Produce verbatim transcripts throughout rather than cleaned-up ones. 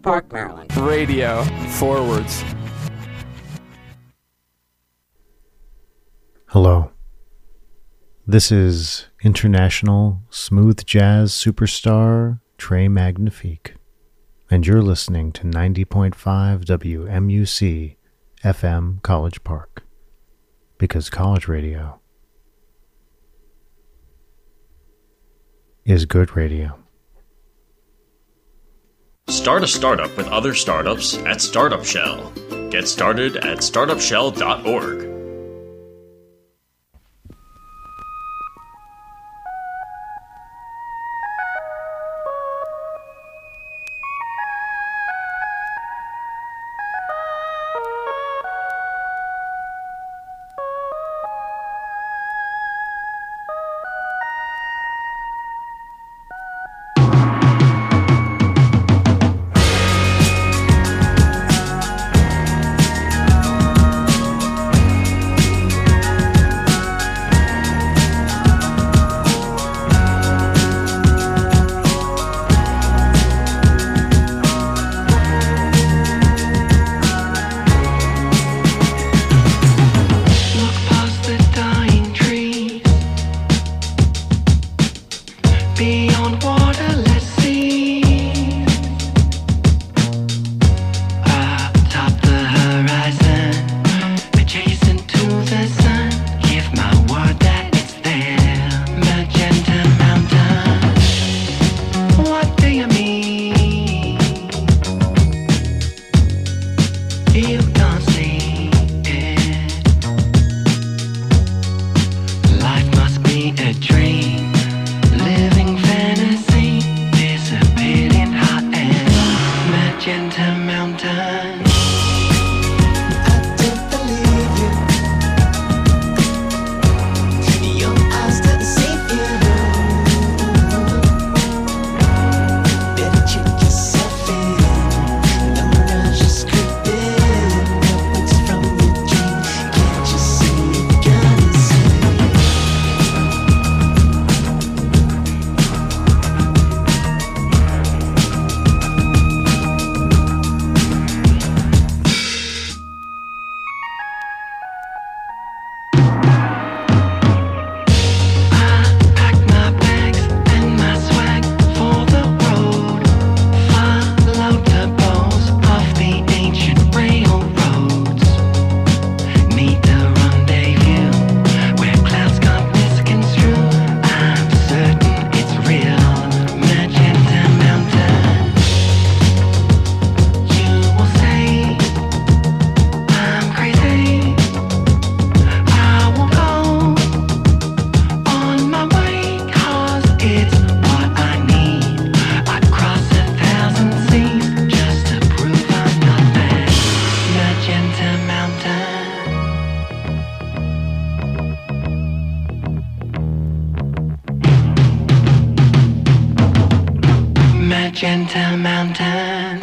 College Park, Maryland. Radio forwards. Hello. This is international smooth jazz superstar Trey Magnifique, and you're listening to ninety point five W M U C F M College Park, because college radio is good radio. Start a startup with other startups at Startup Shell. Get started at startup shell dot org. Magenta Mountain.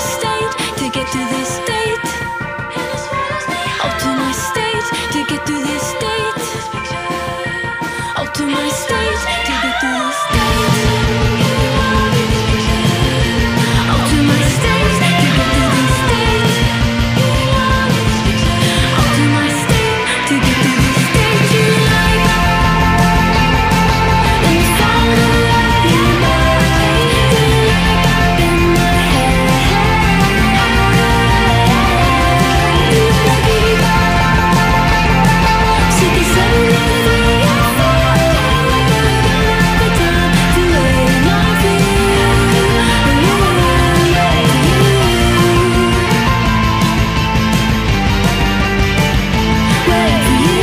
state to get to this state. Alter my state to get to this state. Alter my state to get to this state. Alter my state to get to this state. Alter my state to get to this state you like. And the sound of life you like. The light up in my head. You like it. Sick as everything I feel. The time to wait on for you. Wait for you.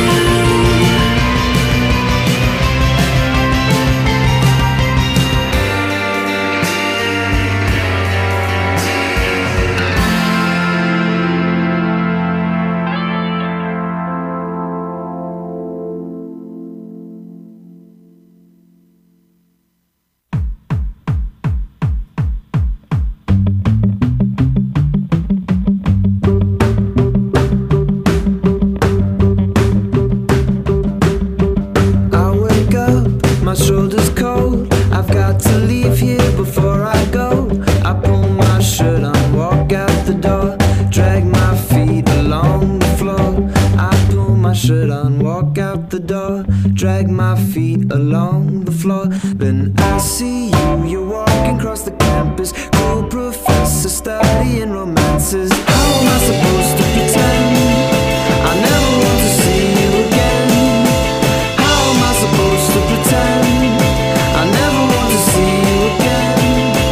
I wake up, my shoulders cold. I've got to leave here before I go. I pull my shirt on, walk out the door, drag my feet along the floor. I pull my shirt on, walk out the door, drag my feet along the floor. Then I see you, you're walking across the campus, cool professor studying romances. How am I supposed to pretend I never want to see you again? How am I supposed to pretend I never want to see you again?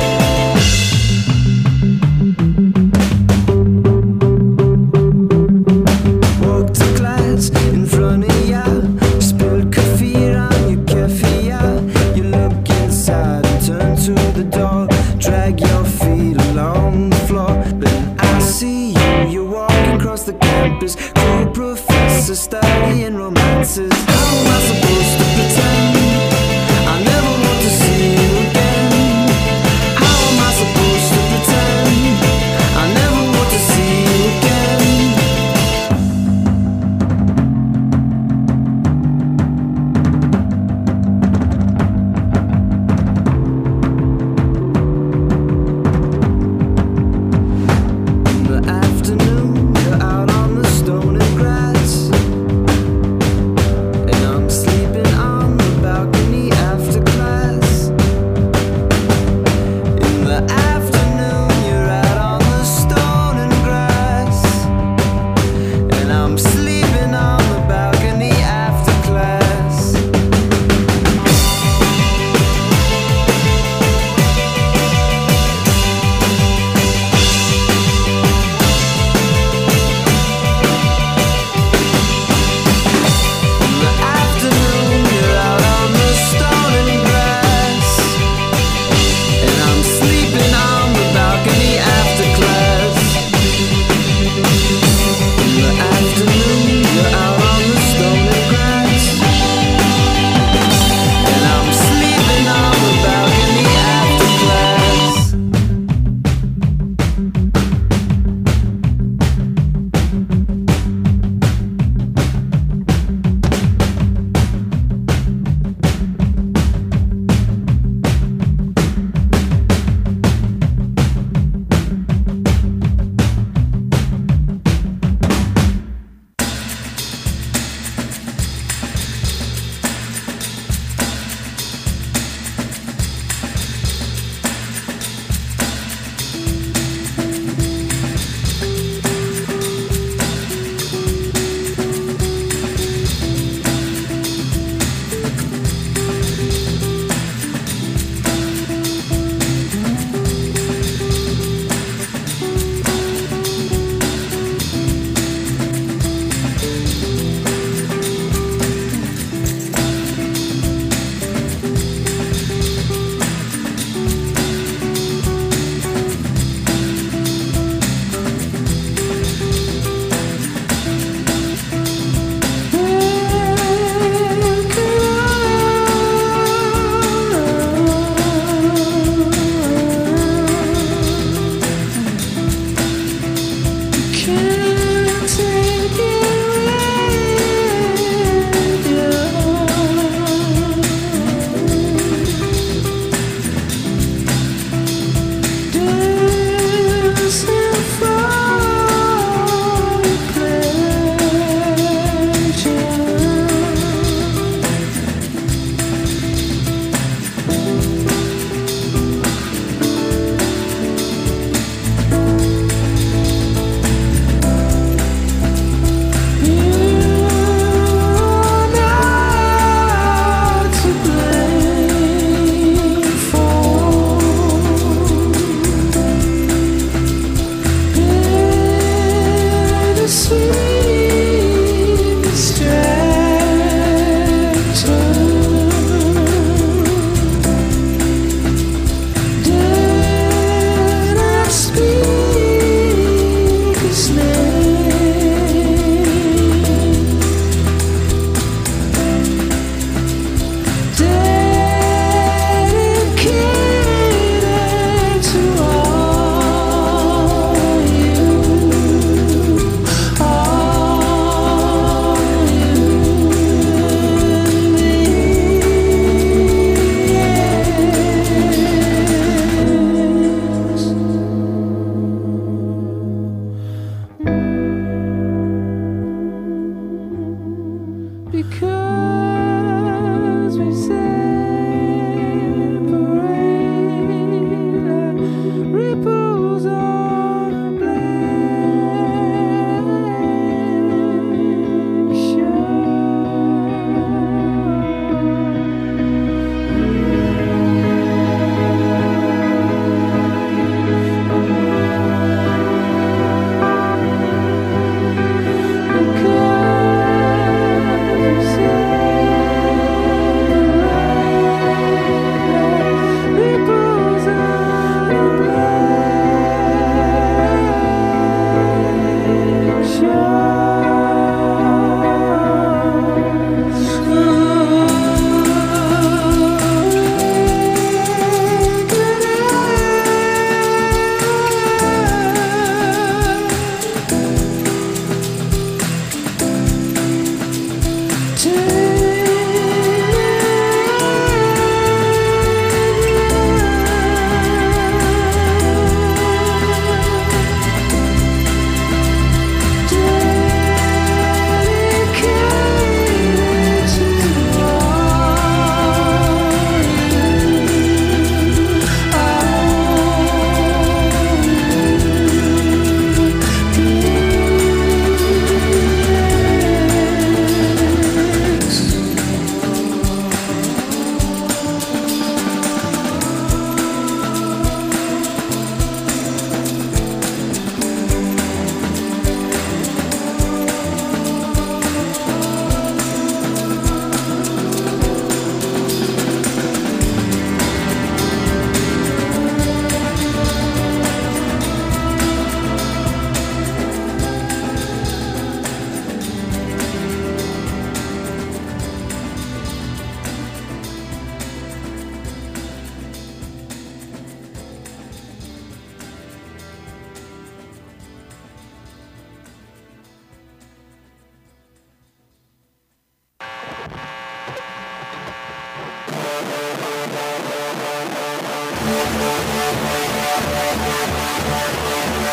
Walk to class in front of ya, spilled coffee on your keffiyeh. You look inside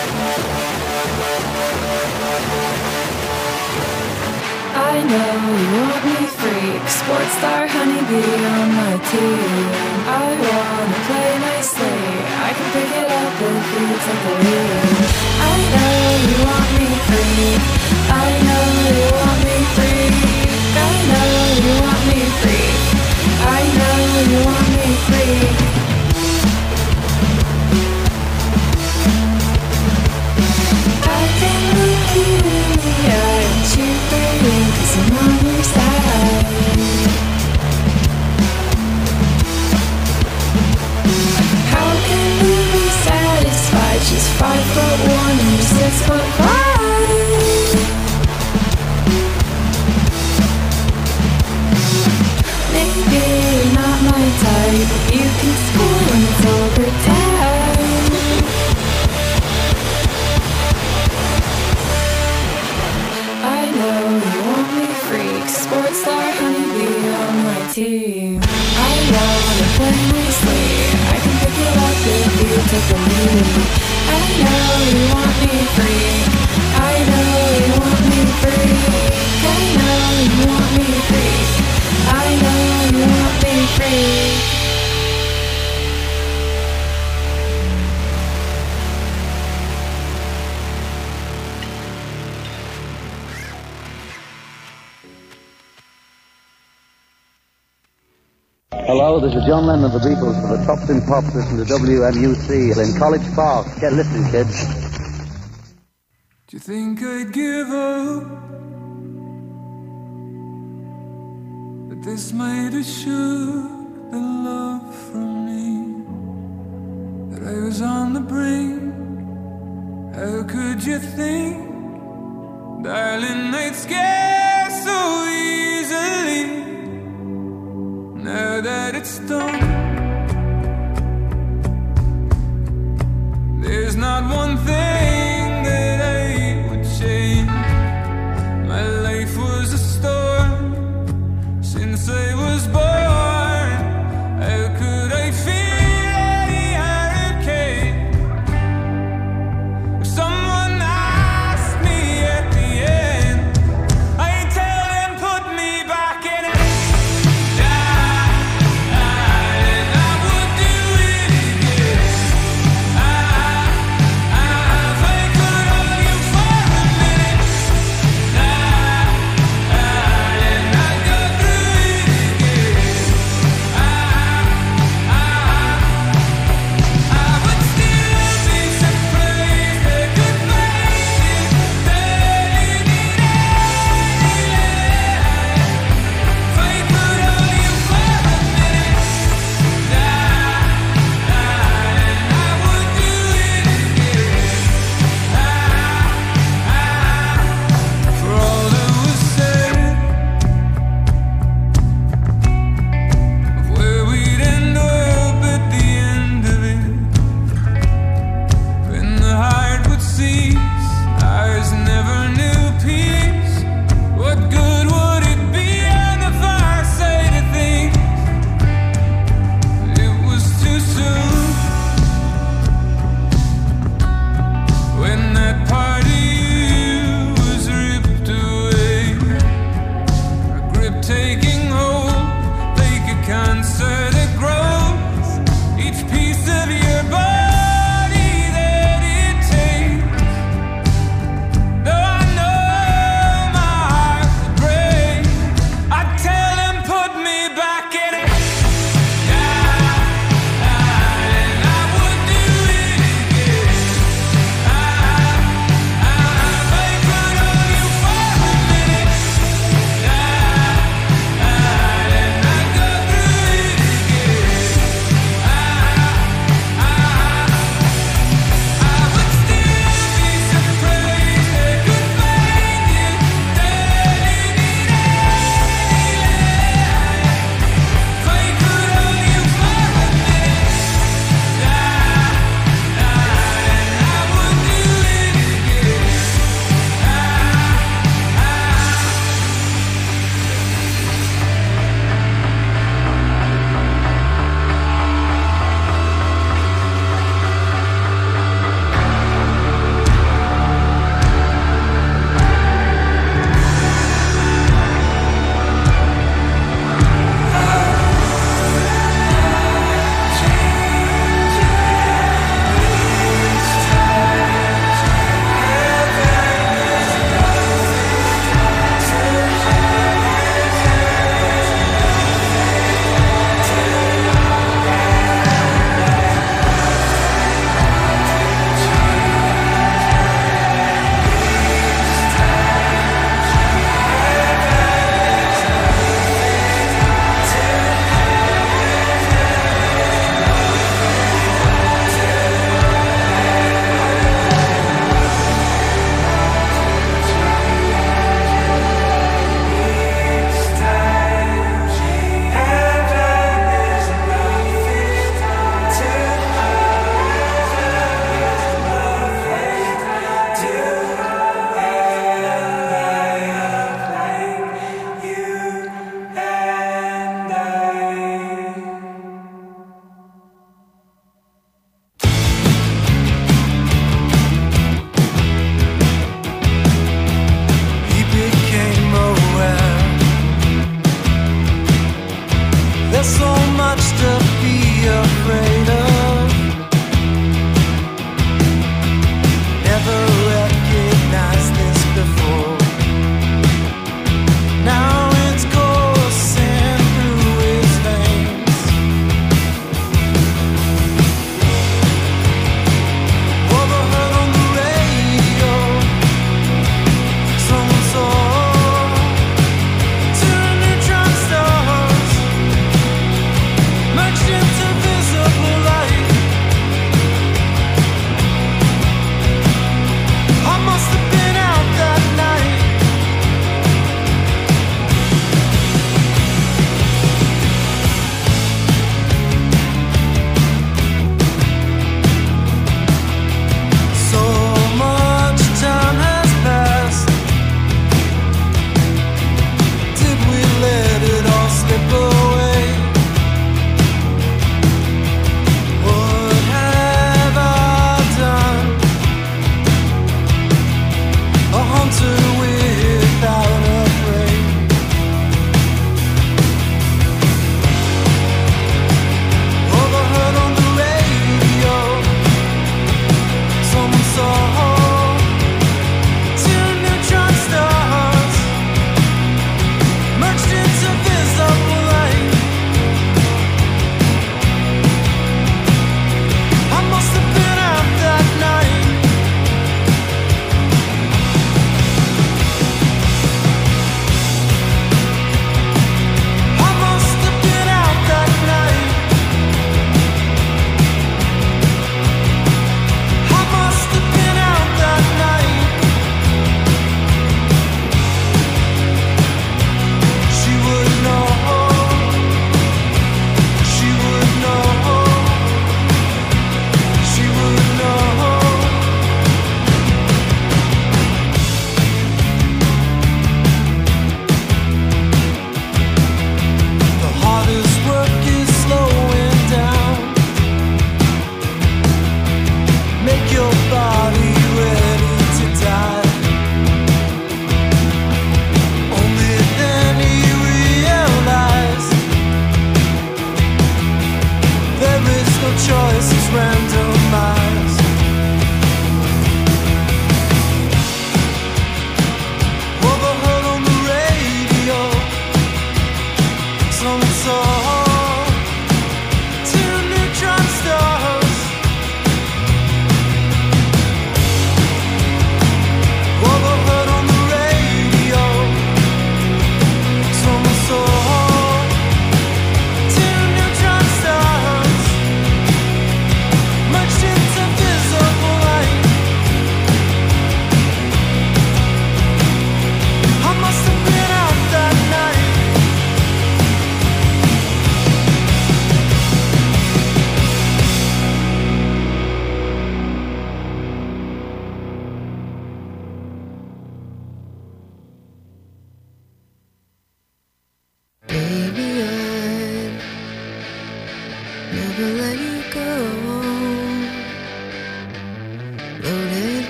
I know you want me freak, sports star honeybee on my team. I wanna play nicely, I can pick it up if you take the lead. I know you want me freak, I know you want me freak. I know you want me freak, I know you want me freak. I can look you in the eye and cheer for you, 'cause I'm on your side. How can you be satisfied? She's five foot one and you're six foot five. Maybe you're not my type, but you can score when it's overtime. I know you want me freak, sports star honeybee on my team. I wanna play nicely, I can pick it up if you take the lead. I know you want me freak, I know you want me freak. I know you want me freak, I know you want me freak. Hello, this is John Lennon of the Beatles for the Tops in Pops. Listen to W M U C in College Park. Get listening, kids. Do you think I'd give up? But this might have shook the love from me. That I was on the brink. How could you think, darling, I'd scare so easily? Now that it's done, there's not one thing that I would change. My life was a storm since I was born. How could I fear any hurricane? If someone asked me at the end, I'd tell them put me back in it. Though I know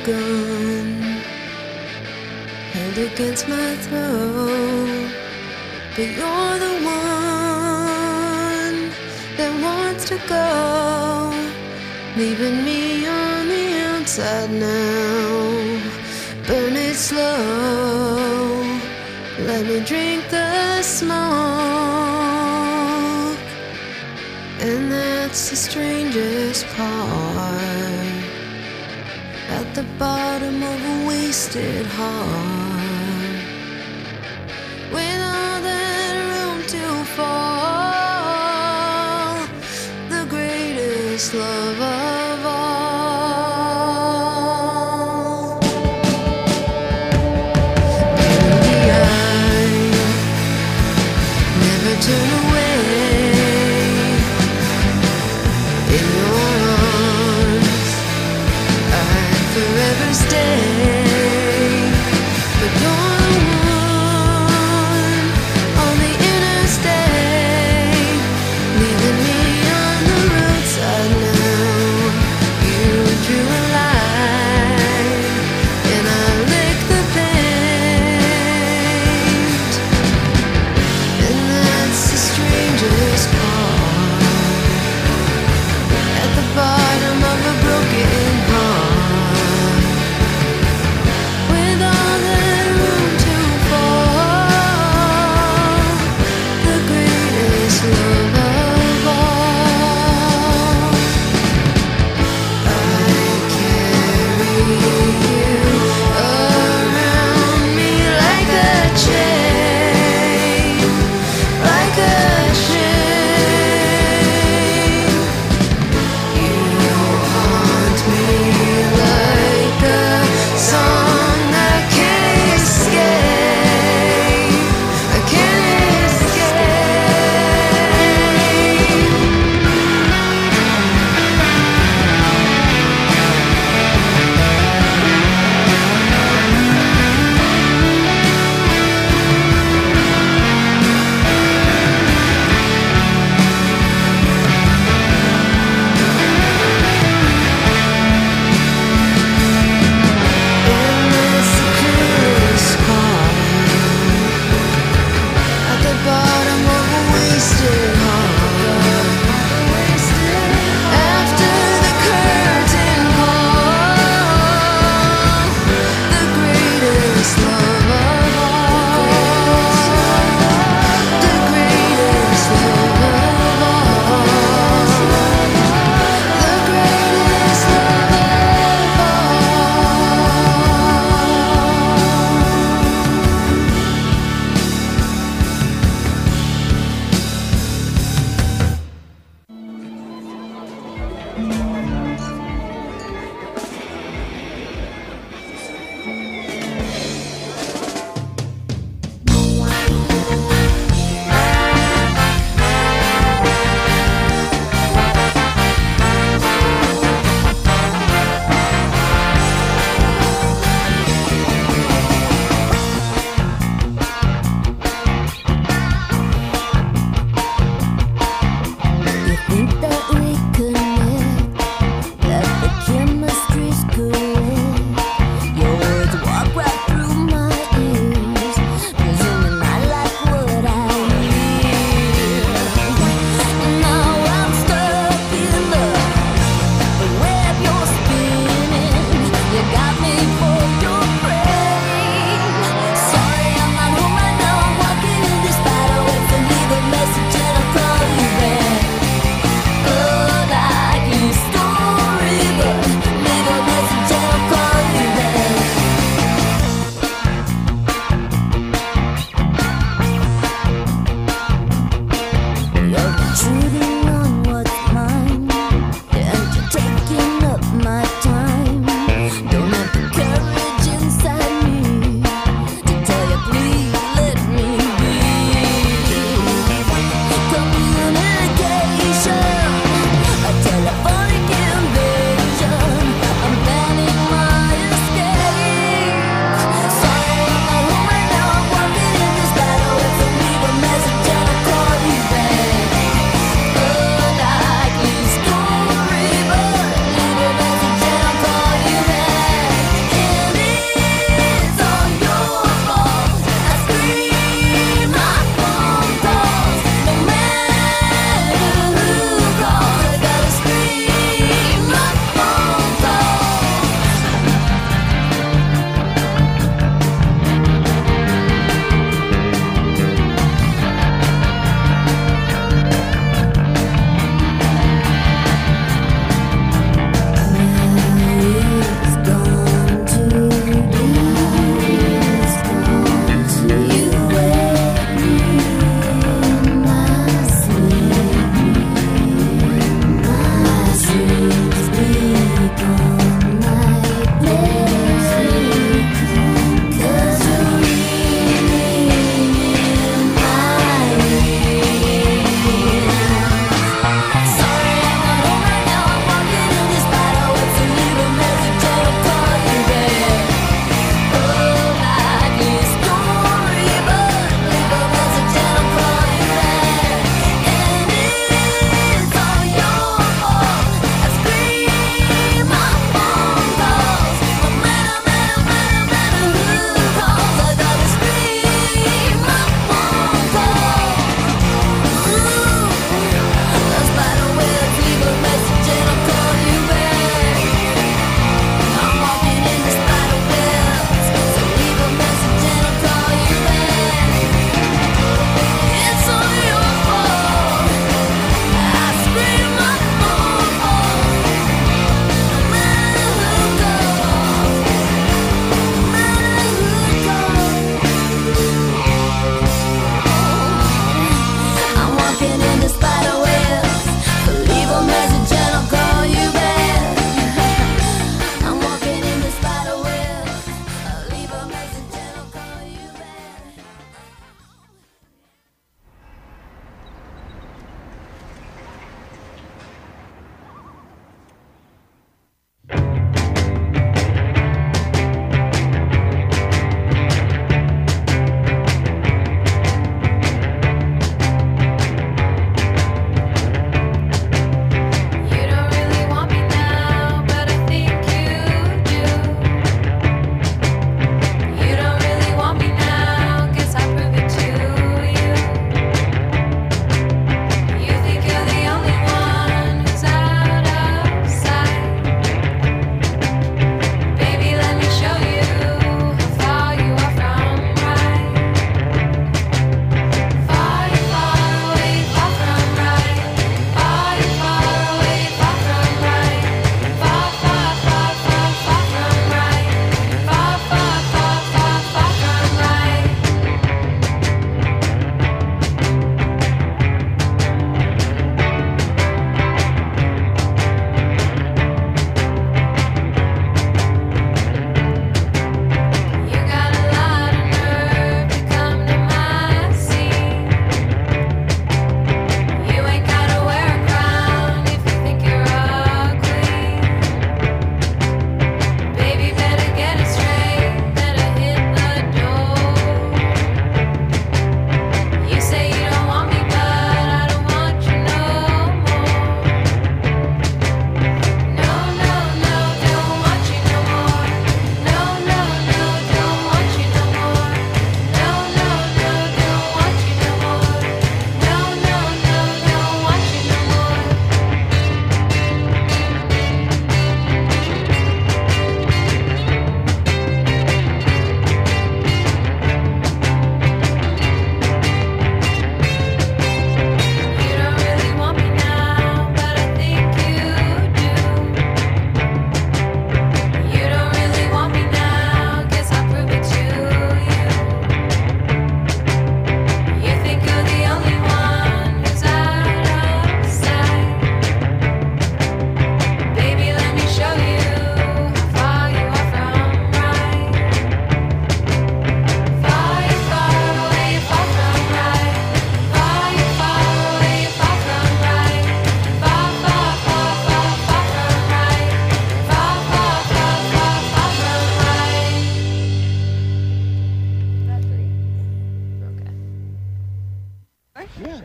gun held against my throat, but you're the one that wants to go, leaving me on the outside now. Burn it slow, let me drink the smoke. And that's the strangest part, at the bottom of a wasted heart, with all that room to fall, the greatest love of all. Burn the eye, never turn away. In your arms, I'd forever stay. But you're the one on the interstate, leaving me on the roadside now. You drew a line, and I licked the paint. And that's the strangest part, at the bottom of a broken heart,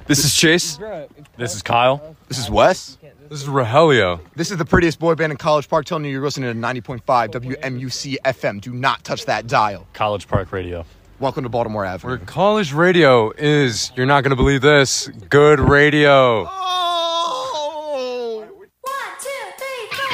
This is Chase. This is Kyle. This is Wes. This is Rogelio. This is the prettiest boy band in College Park telling you you're listening to ninety point five W M U C F M. Do not touch that dial. College Park Radio. Welcome to Baltimore Avenue. Where college radio is, you're not going to believe this, good radio. Oh! One, two, three, four.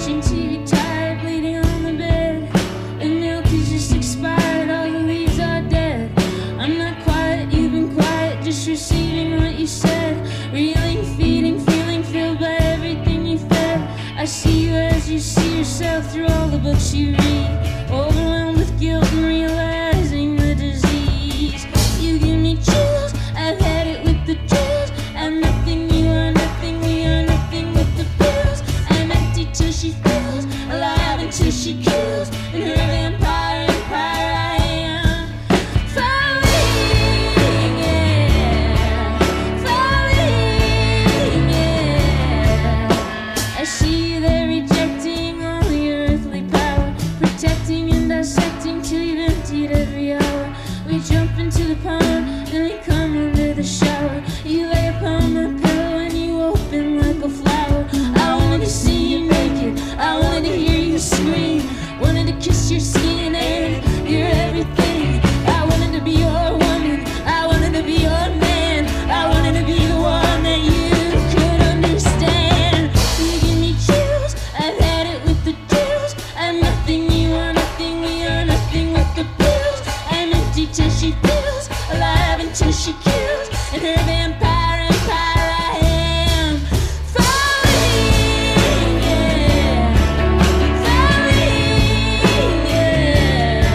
watching T V, tired, bleeding on the bed. The milk is just expired, all the leaves are dead. I'm not quiet, you've been quiet, just receiving what you said. Reeling, feeding, feeling filled by everything you fed. I see you as you see yourself through all the books you read. Overwhelmed with guilt and realizing the disease. You give me chills, I've had it with the chills. I'm nothing, you are nothing, we are nothing with the pills. I'm empty till she fills, alive until she kills. In her vampire empire I am falling, yeah, falling, yeah. I see you there rejecting all your earthly power, protecting and dissecting till you've emptied every hour. We jump into the pond, then we come under the shower. You lay upon my pillow and you open like a flower. I wanted to see you naked, I wanted to hear you scream, wanted to kiss your skin and your everything. I wanted to be your woman, I wanted to be your man, I wanted to be the one that you could understand. You give me chills, I've had it with the chills. I'm nothing, you are nothing, we are nothing with the pills. I'm empty till she fills, alive until she kills. In her vampire empire I am falling, yeah, falling, yeah.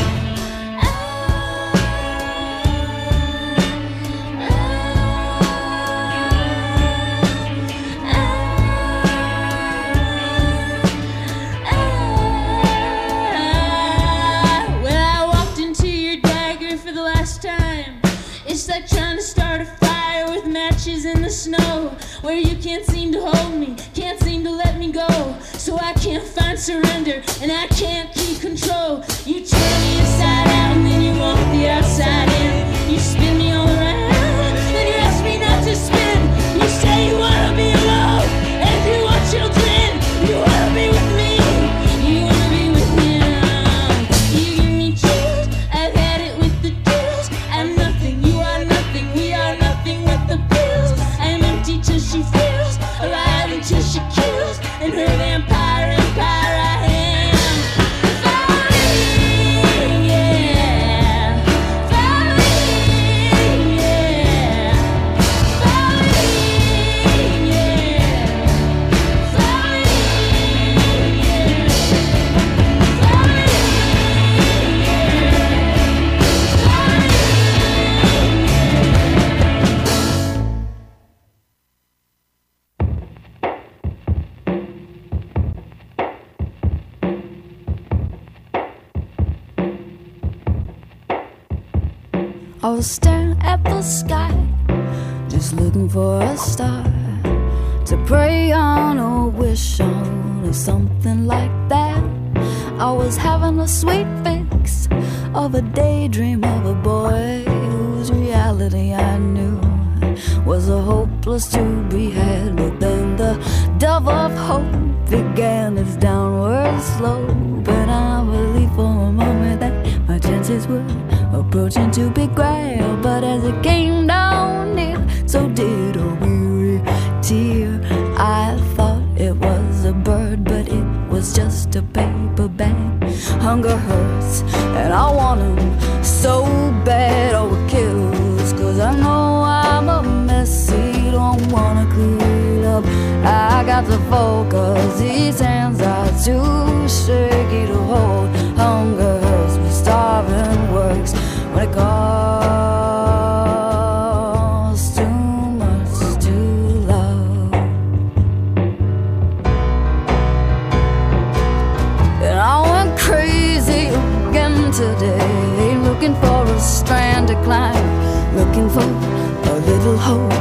When I walked into your dagger for the last time, it's like trying to start a fire with matches in the snow, where you can't seem to hold me, can't seem to let me go. So I can't find surrender, and I can't keep control. You turn me inside out, and then you want the outside in. You spin me all around, then you ask me not to spin. You say you wanna be alone, and you want children. You wanna be with me, you wanna be with me now. You give me chills, I've had it with the chills. I'm nothing, you are nothing, we are nothing with the pills. I'm empty till she fills, alive until she kills. In her vampire empire I am falling, yeah, falling, yeah, falling, yeah, falling, I was staring at the sky, just looking for a star to pray on or wish on or something like that. I was having a sweet fix of a daydream of a boy whose reality I knew was a hopeless to be had. But then the dove of hope began its downward slope, and I believed for a moment that my chances were approaching to be grabbed. But as it came down near, so did a weary tear. I thought it was a bird, but it was just a paper bag. Hunger hurts, and I want him so bad. Oh, it kills, cause I know I'm a messy, don't wanna clean up. I got to focus, these hands are too shaky to hold. Hunger hurts, but starving works when it costs too much to love. And I went crazy again today, looking for a strand to climb, looking for a little hope.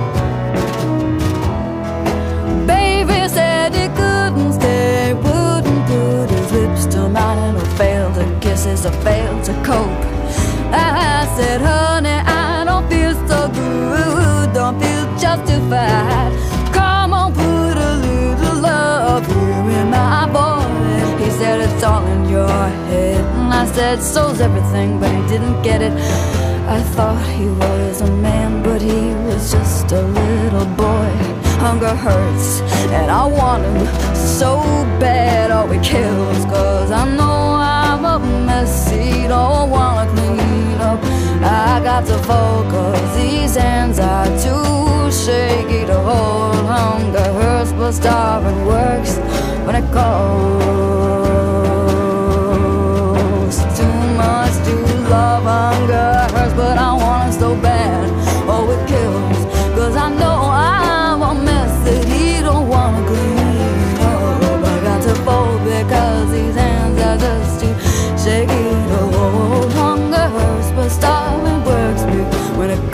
Baby said he couldn't stay, wouldn't put his lips to mine, or fail to kisses, or fail to cope. I said, honey, I don't feel so good, don't feel justified. Come on, put a little love here in my voice. He said, it's all in your head. And I said, so's everything, but he didn't get it. I thought he was a man, but he was just a little boy. Hunger hurts, and I want him so bad, oh it kills. Cause I know I'm a messy, don't wanna clean up. I got to focus, these hands are too shaky to hold. Hunger hurts, but starving works when it calls. Too much to love, hunger hurts, but I want it so bad, oh it kills. Cause I know I'm a mess that he don't wanna clean up. I got to fold because these hands are just too shaky to hold. Hunger hurts, but starving works me when it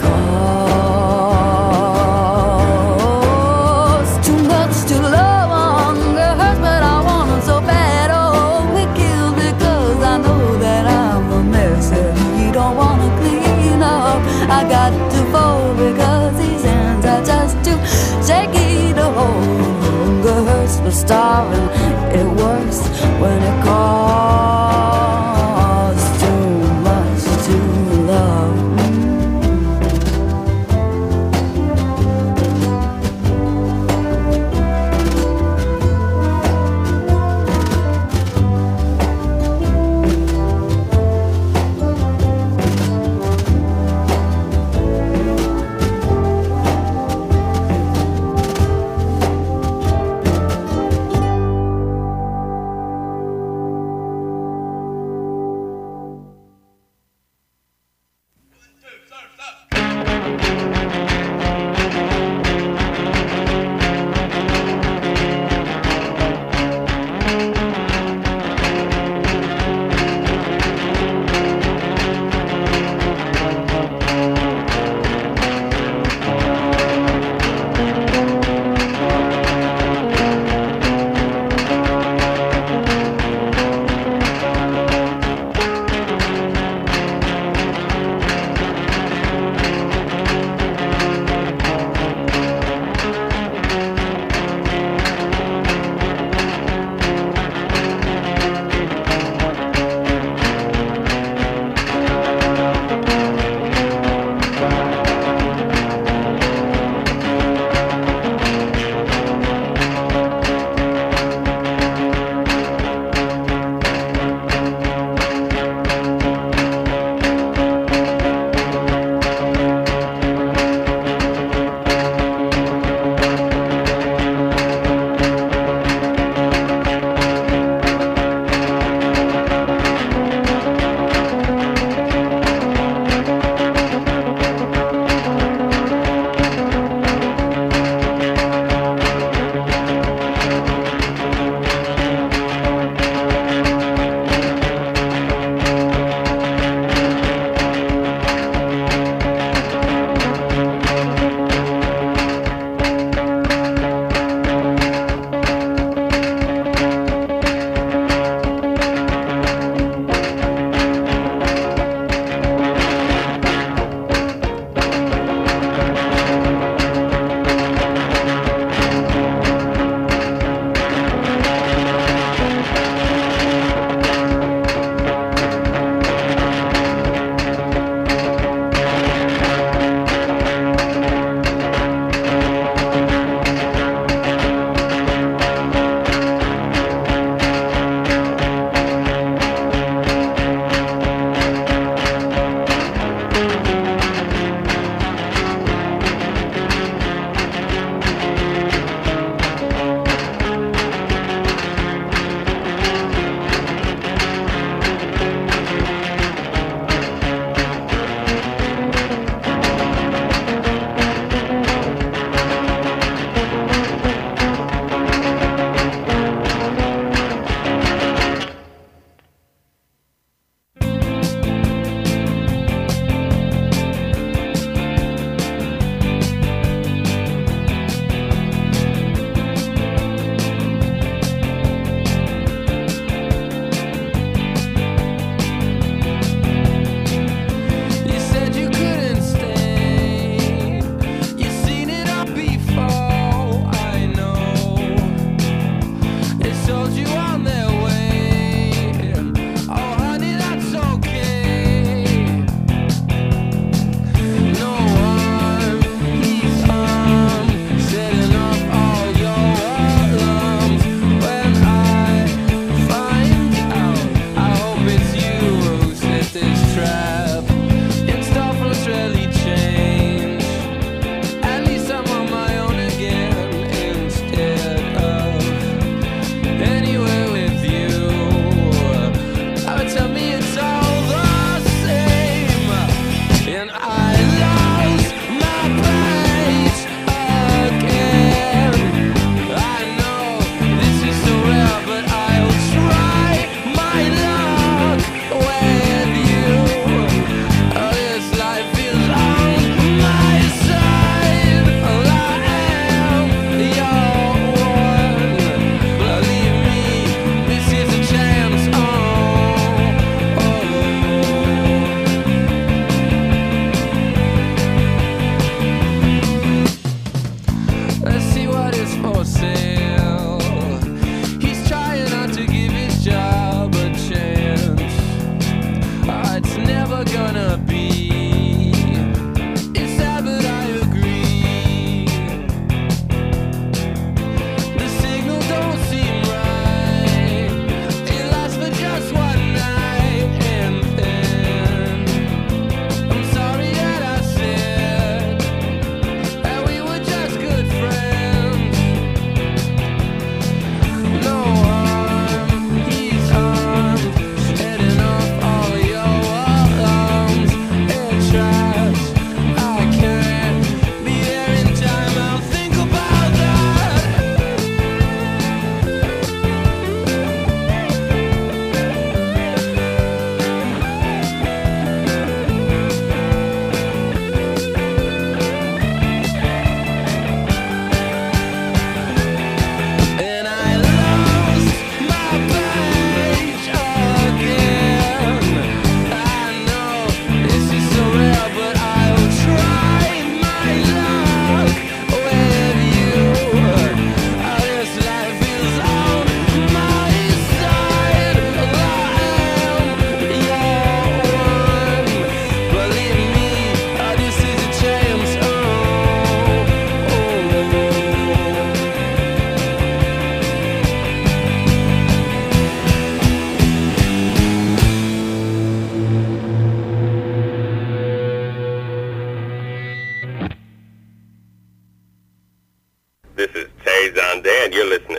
calls. Too much to love, hunger hurts, but I want it so bad, oh it kills. Because I know that I'm a mess that he don't wanna clean up. I got to fold because these hands are just too shaky to hold. Hunger hurts, but starving it works when it calls. Too much to love.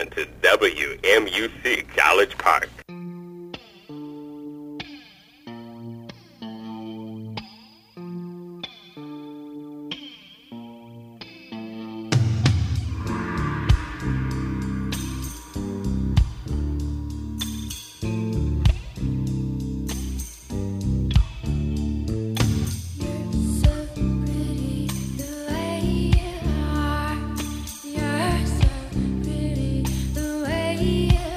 listening to W M U C College Park. The way